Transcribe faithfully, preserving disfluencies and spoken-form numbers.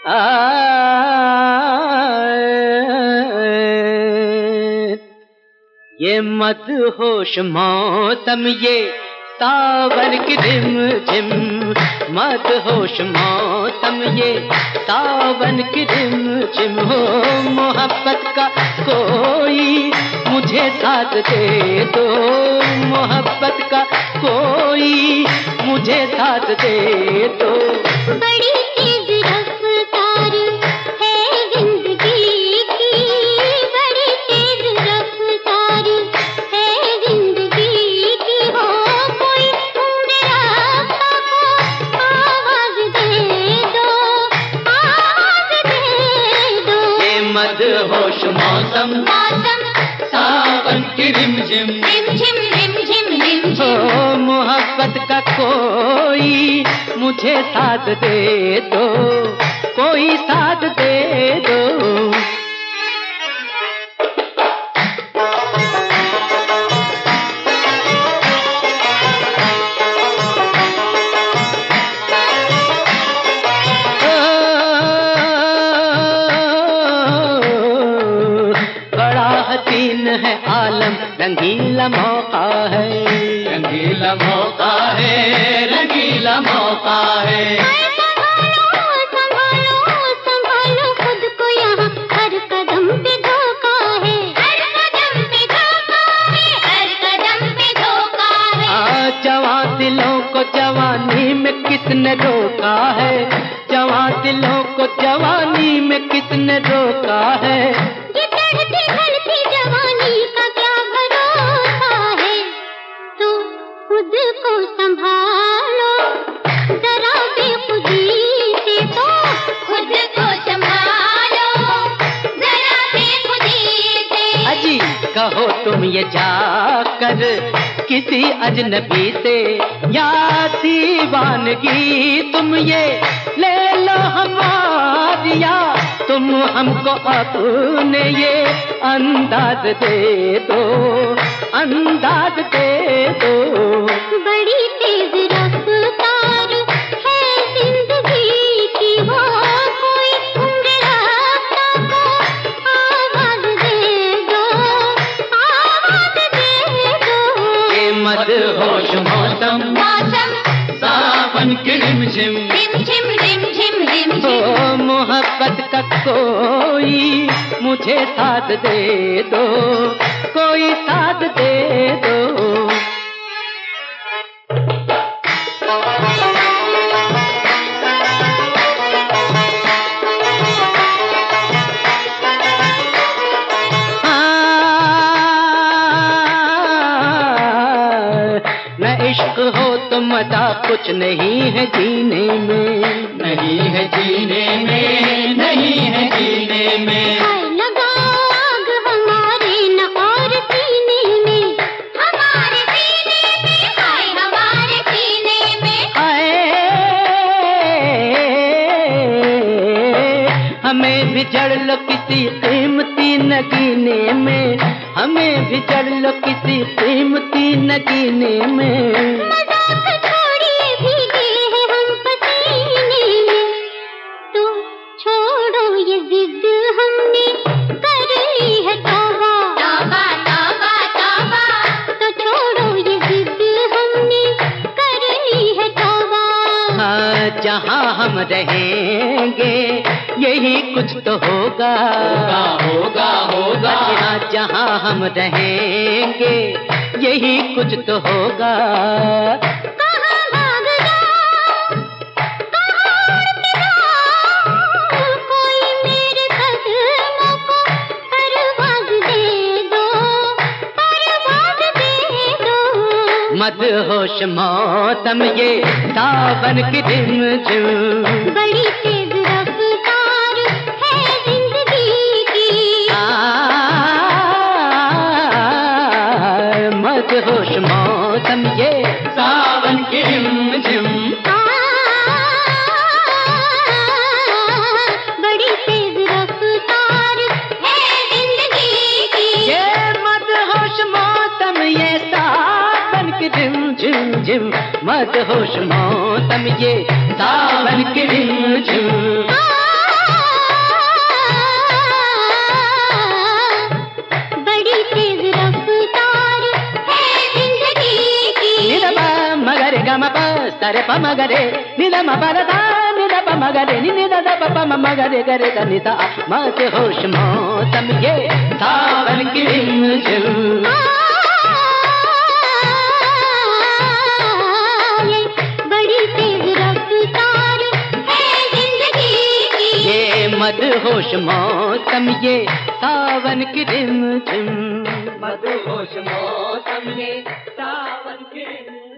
ये मदहोश मौसम ये सावन की रिम झिम, मदहोश मौसम ये सावन की रिम झिम। हो मोहब्बत का कोई मुझे साथ दे दो, मोहब्बत का कोई मुझे साथ दे दो। बड़ी तेज रफ्तार है जिंदगी की, बड़ी तेज रफ्तार है जिंदगी की। हो कोई मेरा को आवाज दे दो, आवाज दे दो। ये मदहोश मौसम मौसम सावन की रिम झिम, रिम झिम रिम झिम रिम झिम। हो मोहब्बत का कोई मुझे साथ दे दो, कोई साथ दे दो। बड़ा हसीन है आलम, रंगीला मौका है, रंगीला मौका है, रंगीला मौका है। संभालो संभालो संभालो खुद को, यहाँ हर कदम पे धोखा है, हर कदम पे धोखा है, हर कदम पे धोखा है। आ जवां दिलों को जवानी में किसने रोका है, जवां दिलों को जवानी में किसने रोका है। ये चढ़ती ढलती जवानी का क्या भरोसा है, तो खुद को संभालो जरा बेखुदी से, तो खुद को संभालो जरा बेखुदी से। अजी कहो तुम ये जाकर किसी अजनबी से, या दीवानगी तुम ये ले लो हमारी, या तुम हमको अपने ये अंदाज दे दो, अंदाज दे दो। बड़ी तेज रफ्तार है जिंदगी की, हो कोई मेरा को आवाज दे दो, आवाज दे दो। ये मदहोश मौसम मौसम सावन की रिम झिम, रिम झिम रिम झिम रिम हो झिम। मोहब्बत का कोई मुझे साथ दे दो, कोई साथ दे दो। न इश्क हो तो मजा कुछ नहीं है जीने में, नहीं है जीने में, नहीं है जीने में। हाय लगा आग हमारे न और सीने में, हमारे सीने में, हाय हमारे सीने में। हाय हमें भी जड़ लो किसी कीमती नगीने में, हमें भी जड़ लो किसी कीमती नगीने में। मजाक छोड़िए भीगे हैं हम पसीने में, तो छोड़ो ये जिद हमने कर ली है तौबा, तौबा तौबा तौबा। तो छोड़ो ये जिद हमने कर ली है तौबा। हाँ जहाँ हम रहेंगे यही कुछ तो होगा, होगा होगा। हाँ जहाँ हम रहेंगे यही कुछ तो होगा। कहाँ भाग जाऊं, कहाँ उड़ जाऊं, कोई मेरे कदमों को परवाज़ दे दो, परवाज़ दे दो। मदहोश मौसम ये सावन की रिम झिम, बड़ी तेज रफ्तार है जिंदगी की। आ, मदहोश मौसम ये सावन की रिम झिम। आ, बड़ी तेज रफ्तार है जिंदगी की। ये मदहोश मौसम ये सावन की रिम झिम झिम, मदहोश मौसम ये सावन की रिम झिम। आ, तरे प मगरे निदा म परदा निदा प मगरे नि निदा द प प म मगरे गरे द निदा मत होश मौसम ये सावन की रिमझिम बड़ी तेज रफ्तार है जिंदगी की ये मत होश मौसम ये सावन की रिमझिम मत होश मौसम ये सावन की रिमझिम